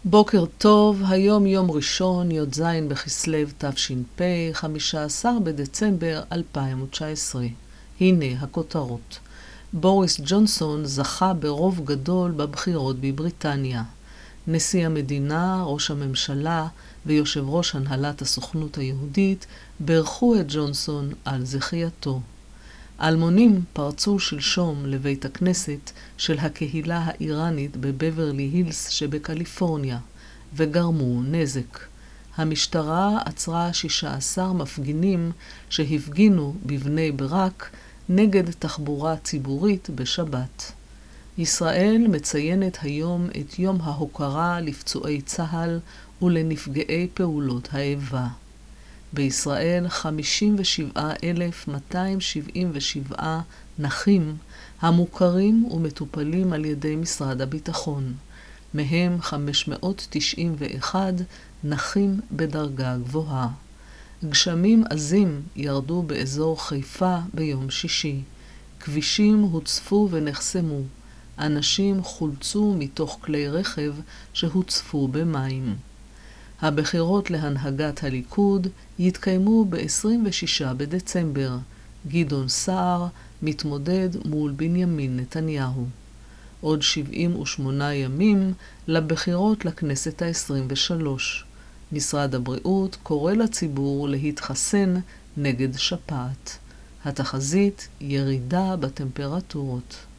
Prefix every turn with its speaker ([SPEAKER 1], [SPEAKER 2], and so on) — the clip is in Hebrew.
[SPEAKER 1] בוקר טוב, היום יום ראשון, י"ז בכסלו תש"פ, 15 בדצמבר 2019. הנה הכותרות. בוריס ג'ונסון זכה ברוב גדול בבחירות בבריטניה. נשיא המדינה, ראש הממשלה ויושב ראש הנהלת הסוכנות היהודית ברכו את ג'ונסון על זכייתו. אלמונים פרצו שלשום לבית הכנסת של הקהילה האיראנית בבברלי הילס שבקליפורניה וגרמו נזק. המשטרה עצרה 16 מפגינים שהפגינו בבני ברק נגד תחבורה ציבורית בשבת. ישראל מציינת היום את יום ההוקרה לפצועי צה"ל ולנפגעי פעולות האיבה. בישראל 57,277 נכים המוכרים ומטופלים על ידי משרד הביטחון, מהם 591 נכים בדרגה גבוהה. גשמים עזים ירדו באזור חיפה ביום שישי. כבישים הוצפו ונחסמו. אנשים חולצו מתוך כלי רכב שהוצפו במים. הבחירות להנהגת הליכוד יתקיימו ב-26 בדצמבר. גדעון סער מתמודד מול בנימין נתניהו. עוד 78 ימים לבחירות לכנסת ה-23. משרד הבריאות קורא לציבור להתחסן נגד שפעת. התחזית ירידה בטמפרטורות.